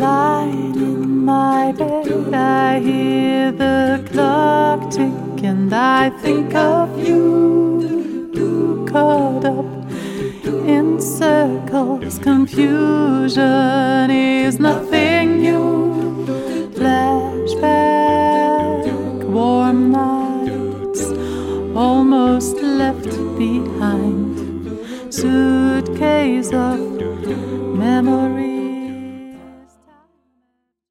Lying in my bed, I hear the clock tick, and I think of you, caught up in circles. Confusion is nothing new. Flashback, warm nights, almost left behind. Suitcase of memories.